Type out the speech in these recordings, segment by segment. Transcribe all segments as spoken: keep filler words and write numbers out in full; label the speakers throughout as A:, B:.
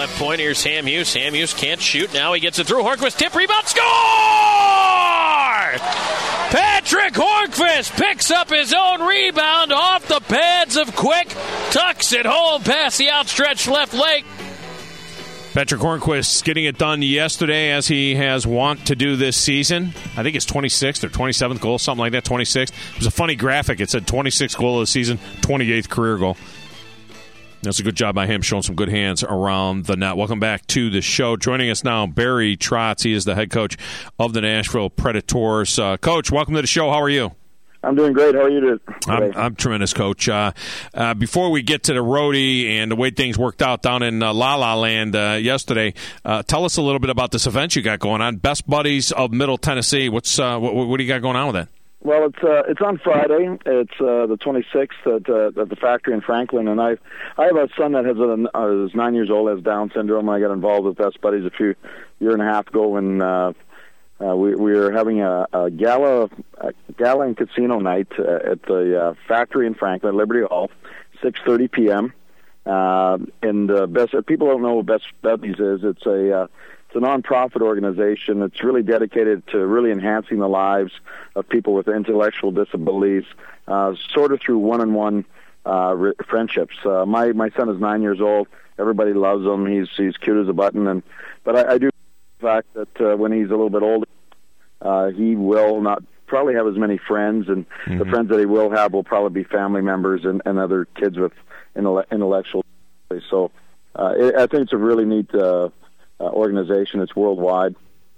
A: left point. Here's Sam Hughes. Sam Hughes can't shoot. Now he gets it through. Hornquist tip, rebound, score! Patrick Hornquist picks up his own rebound off the pads of Quick. Tucks it home past the outstretched left leg.
B: Patrick Hornquist getting it done yesterday, as he has want to do this season. I think it's twenty-sixth or twenty-seventh goal, something like that, twenty-sixth. It was a funny graphic. It said twenty-sixth goal of the season, twenty-eighth career goal. That's a good job by him, showing some good hands around the net. Welcome back to the show. Joining us now, Barry Trotz. He is the head coach of the Nashville Predators. Uh, Coach, welcome to the show. How are you?
C: I'm doing great. How are you doing?
B: I'm, I'm tremendous, Coach. Uh, uh, before we get to the roadie and the way things worked out down in uh, La La Land uh, yesterday, uh, tell us a little bit about this event you got going on. Best Buddies of Middle Tennessee. What's uh, what, what do you got going on with that?
C: Well, it's uh, it's on Friday. It's uh, the twenty-sixth at, uh, at the factory in Franklin, and I I have a son that has a, uh, is nine years old, has Down syndrome. I got involved with Best Buddies a few year and a half ago when. Uh, Uh, we, we were having a, a gala, a gala and casino night uh, at the uh, factory in Franklin, Liberty Hall, six thirty p.m. Uh, and uh, best people don't know what Best Buddies is. It's a uh, it's a nonprofit organization. It's really dedicated to really enhancing the lives of people with intellectual disabilities, uh, sort of through one-on-one uh, re- friendships. Uh, my my son is nine years old. Everybody loves him. He's he's cute as a button. And but I, I do. Fact that uh, when he's a little bit older, uh, he will not probably have as many friends, and mm-hmm. the friends that he will have will probably be family members and, and other kids with intell- intellectual. So uh, it, I think it's a really neat uh, uh, organization. It's worldwide,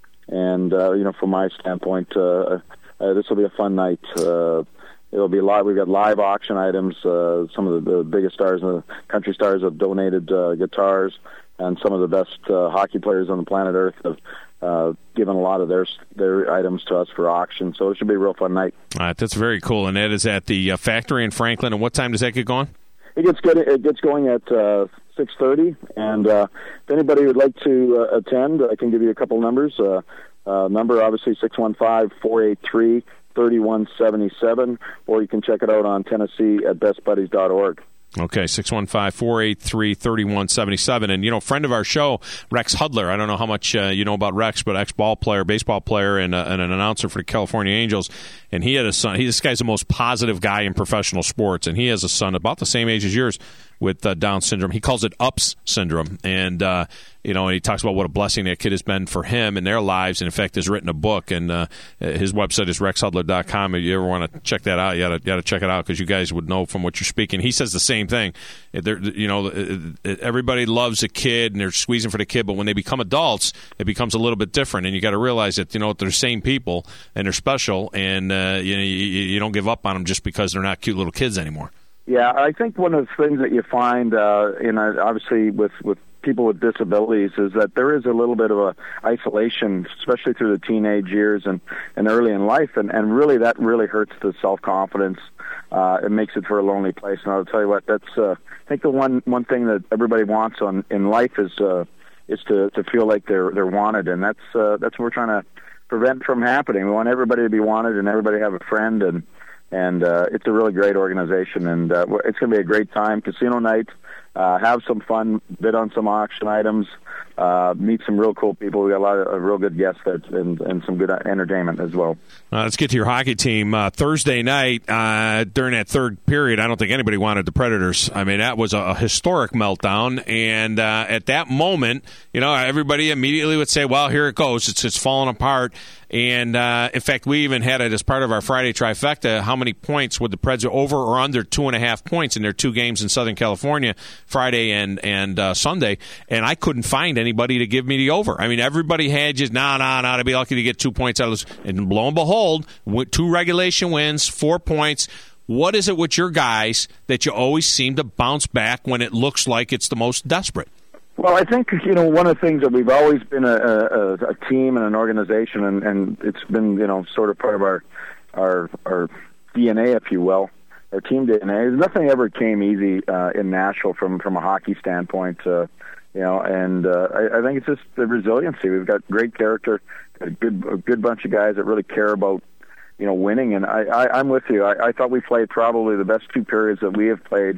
C: and uh, you know, from my standpoint, uh, uh, this will be a fun night. Uh, It'll be live. We've got live auction items. Uh, some of the, the biggest stars, the country stars, have donated uh, guitars. And some of the best uh, hockey players on the planet Earth have uh, given a lot of their their items to us for auction. So it should be a real fun night.
B: All right, that's very cool. And that is at the uh, factory in Franklin. And what time does that get going?
C: It gets good. It gets going at uh, six thirty. And uh, if anybody would like to uh, attend, I can give you a couple numbers. Uh, uh, number obviously six one five, four eight three, three one seven seven, or you can check it out on Tennessee at best buddies dot org.
B: Okay, six one five, four eight three, three one seven seven. And, you know, friend of our show, Rex Hudler, I don't know how much uh, you know about Rex, but ex-ball player, baseball player, and, uh, and an announcer for the California Angels. And he had a son. He, this guy's the most positive guy in professional sports, and he has a son about the same age as yours with uh, Down syndrome. He calls it U P S syndrome. And, uh, you know, and he talks about what a blessing that kid has been for him and their lives, and in fact has written a book. And uh, his website is rex hudler dot com. If you ever want to check that out, you got to check it out, because you guys would know from what you're speaking. He says the same thing. They're, you know, everybody loves a kid and they're squeezing for the kid, but when they become adults, it becomes a little bit different. And you got to realize that, you know, they're the same people and they're special, and uh, you know, you, you don't give up on them just because they're not cute little kids anymore.
C: Yeah, I think one of the things that you find, uh, in a, obviously with, with people with disabilities, is that there is a little bit of a isolation, especially through the teenage years and, and early in life, and, and really that really hurts the self-confidence. Uh, it makes it for a lonely place, and I'll tell you what, that's uh, I think the one one thing that everybody wants on in life is uh, is to, to feel like they're they're wanted, and that's uh, that's what we're trying to prevent from happening. We want everybody to be wanted and everybody to have a friend, and and uh, it's a really great organization, and uh, it's going to be a great time. Casino night, uh, have some fun, bid on some auction items, uh, meet some real cool people. We got a lot of uh, real good guests there, and, and some good entertainment as well.
B: Uh, let's get to your hockey team. Uh, Thursday night, uh, during that third period, I don't think anybody wanted the Predators. I mean, that was a, a historic meltdown, and uh, at that moment, you know, everybody immediately would say, well, here it goes. It's, it's falling apart. And, uh, in fact, we even had it as part of our Friday trifecta, how many points would the Preds over or under two and a half points in their two games in Southern California, Friday and, and uh, Sunday, and I couldn't find anybody to give me the over. I mean, everybody had just, nah, nah, nah, to be lucky to get two points out of this. And lo and behold, two regulation wins, four points. What is it with your guys that you always seem to bounce back when it looks like it's the most desperate?
C: Well, I think, you know, one of the things that we've always been a, a, a team and an organization, and, and it's been, you know, sort of part of our, our our D N A, if you will, our team D N A. Nothing ever came easy uh, in Nashville from, from a hockey standpoint, uh, you know, and uh, I, I think it's just the resiliency. We've got great character, a good a good bunch of guys that really care about, you know, winning. And I, I, I'm with you. I, I thought we played probably the best two periods that we have played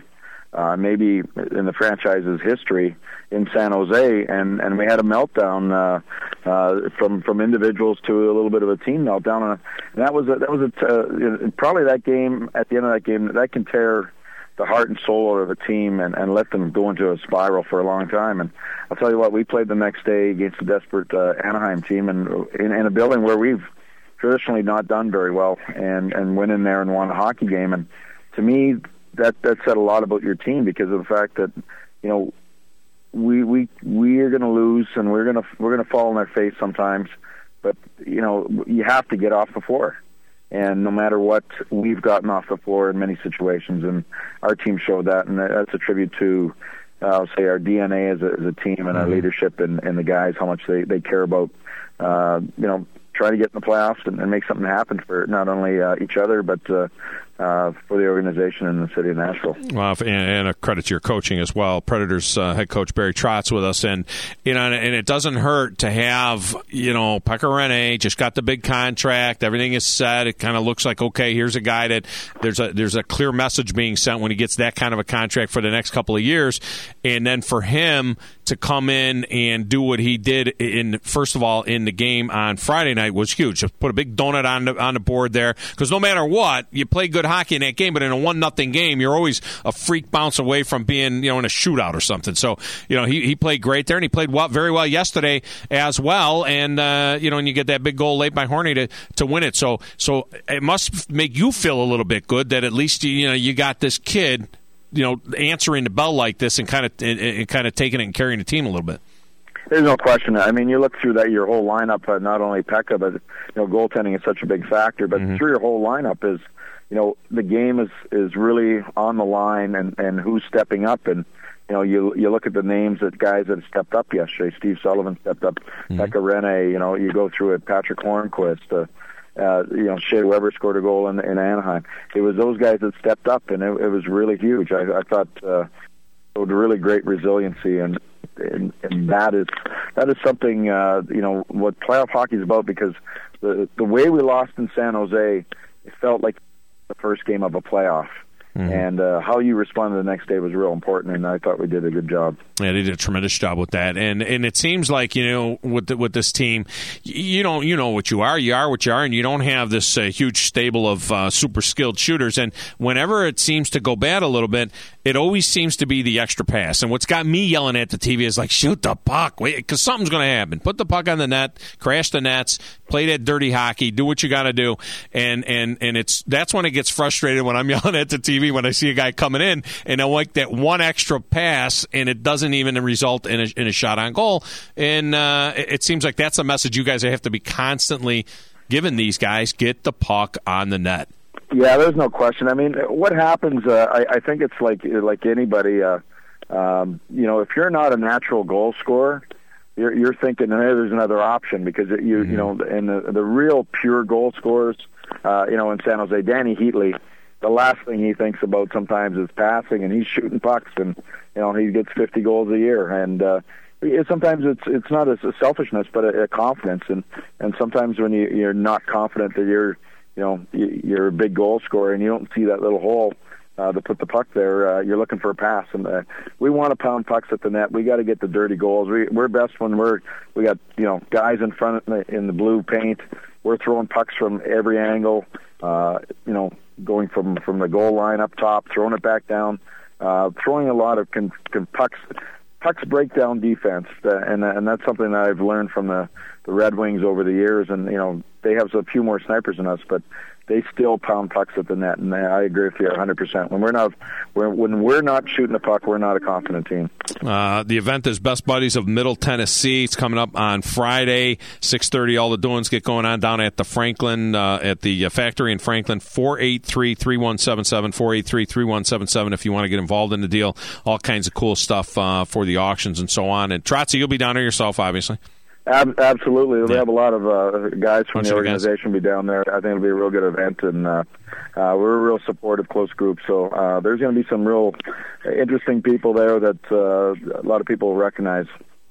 C: uh, maybe in the franchise's history in San Jose, and, and we had a meltdown uh, uh, from from individuals to a little bit of a team meltdown, and that was a, that was a, uh, probably that game. At the end of that game, that can tear the heart and soul of a team and, and let them go into a spiral for a long time. And I'll tell you what, we played the next day against a desperate uh, Anaheim team, and in, in a building where we've traditionally not done very well, and, and went in there and won a hockey game. And to me, that that said a lot about your team, because of the fact that, you know, we we we are going to lose, and we're going to we're going to fall on their face sometimes. But you know, you have to get off the floor. And no matter what, we've gotten off the floor in many situations, and our team showed that, and that's a tribute to, uh, I'll say, our D N A as a, as a team, and our leadership, and, and the guys, how much they, they care about, uh, you know, trying to get in the playoffs and, and make something happen for not only uh, each other, but uh, uh, for the organization in the city of Nashville.
B: Well, and, and a credit to your coaching as well. Predators uh, head coach Barry Trotz with us, and you know, and it doesn't hurt to have, you know, Pekka Rinne just got the big contract. Everything is set. It kind of looks like, okay, here's a guy that there's a there's a clear message being sent when he gets that kind of a contract for the next couple of years, and then for him to come in and do what he did in first of all in the game on Friday night was huge. Just put a big donut on the on the board there, because no matter what, you play good hockey in that game, but in a one nothing game, you're always a freak bounce away from being, you know, in a shootout or something. So, you know, he, he played great there, and he played well, very well yesterday as well. And uh, you know, and you get that big goal late by Horny to, to win it. So so it must make you feel a little bit good that at least you know you got this kid, you know, answering the bell like this and kind of and, and kind of taking it and carrying the team a little bit.
C: There's no question. I mean, you look through that your whole lineup. Uh, not only Pekka, but you know, goaltending is such a big factor. But mm-hmm. through your whole lineup is, you know, the game is is really on the line, and, and who's stepping up. And you know, you you look at the names of guys that stepped up yesterday. Steve Sullivan stepped up. Mm-hmm. Pekka Rinne. You know, you go through it. Patrick Hornquist. Uh, Uh, you know, Shea Weber scored a goal in, in Anaheim. It was those guys that stepped up, and it, it was really huge. I, I thought uh, it was really great resiliency, and, and and that is that is something uh, you know what playoff hockey is about. Because the the way we lost in San Jose, it felt like the first game of a playoff. Mm-hmm. And uh, how you responded the next day was real important, and I thought we did a good job.
B: Yeah, they did a tremendous job with that, and and it seems like, you know, with the, with this team, you don't you know what you are, you are what you are, and you don't have this uh, huge stable of uh, super skilled shooters. And whenever it seems to go bad a little bit, it always seems to be the extra pass. And what's got me yelling at the T V is like, shoot the puck, because something's going to happen. Put the puck on the net, crash the nets, play that dirty hockey, do what you got to do, and and and it's that's when it gets frustrated when I'm yelling at the T V when I see a guy coming in and I like that one extra pass and it doesn't even result in a, in a shot on goal. And uh, it, it seems like that's a message you guys have to be constantly giving these guys: get the puck on the net.
C: Yeah, there's no question. I mean, what happens? Uh, I, I think it's like like anybody. Uh, um, you know, if you're not a natural goal scorer, you're, you're thinking, hey, there's another option, because it, you mm-hmm. you know, and the, the real pure goal scorers, uh, you know, in San Jose, Danny Heatley, the last thing he thinks about sometimes is passing, and he's shooting pucks, and you know, he gets fifty goals a year, and uh, it, sometimes it's it's not a, a selfishness, but a, a confidence, and and sometimes when you, you're not confident that you're you know you're a big goal scorer and you don't see that little hole uh, to put the puck there, uh, you're looking for a pass, and uh, we want to pound pucks at the net. We got to get the dirty goals. We, we're best when we're we got you know guys in front in the, in the blue paint. We're throwing pucks from every angle. Uh, you know. Going from, from the goal line up top, throwing it back down, uh, throwing a lot of con, con pucks. Pucks break down defense, uh, and and that's something that I've learned from the, the Red Wings over the years. And you know, they have a few more snipers than us, but they still pound pucks at the net. And I agree with you one hundred percent. When we're not when when we're not shooting the puck, we're not a confident team.
B: Uh, the event is Best Buddies of Middle Tennessee. It's coming up on Friday, six thirty. All the doings get going on down at the Franklin, uh, at the factory in Franklin. four eight three, three one seven seven, four eight three, three one seven seven if you want to get involved in the deal. All kinds of cool stuff uh, for the auctions and so on. And Trotzy, you'll be down there yourself, obviously.
C: Ab- absolutely. We yeah. have a lot of uh, guys from the organization be down there. I think it'll be a real good event, and uh, uh, we're a real supportive, close group. So uh, there's going to be some real interesting people there that uh, a lot of people will recognize.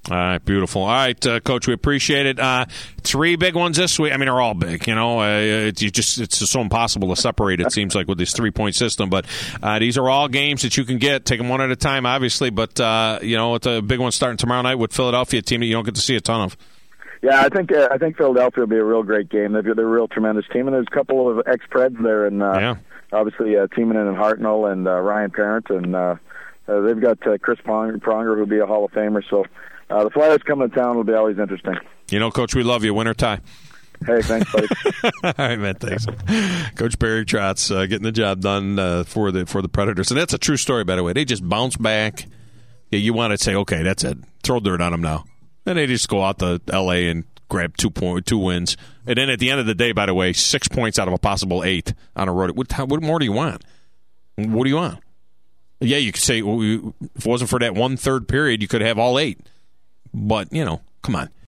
B: All right, beautiful. All right, uh, Coach, we appreciate it. Uh, three big ones this week. I mean, they're all big. You know, uh, it, you just it's just so impossible to separate. It seems like with this three point system, but uh, these are all games that you can get. Take them one at a time, obviously. But uh, you know, it's a big one starting tomorrow night with Philadelphia, a team that you don't get to see a ton of.
C: Yeah, I think uh, I think Philadelphia will be a real great game. They're, they're a real tremendous team, and there's a couple of ex-Preds there, and uh,
B: yeah.
C: obviously uh, Timonen and Hartnell and uh, Ryan Parent, and uh, uh, they've got uh, Chris Pronger, Pronger who'll be a Hall of Famer. So uh, the Flyers coming to town will be always interesting.
B: You know, Coach, we love you. Win or tie.
C: Hey, thanks, buddy.
B: All right, man. Thanks, Coach Barry Trotz, uh, getting the job done uh, for the for the Predators, and that's a true story, by the way. They just bounce back. Yeah, you want to say, okay, that's it. Throw dirt on them now, and they just go out to L A and grab two point two wins, and then at the end of the day, by the way, six points out of a possible eight on a road. What, what more do you want? What do you want? Yeah, you could say well, if it wasn't for that one third period, you could have all eight. But you know, come on.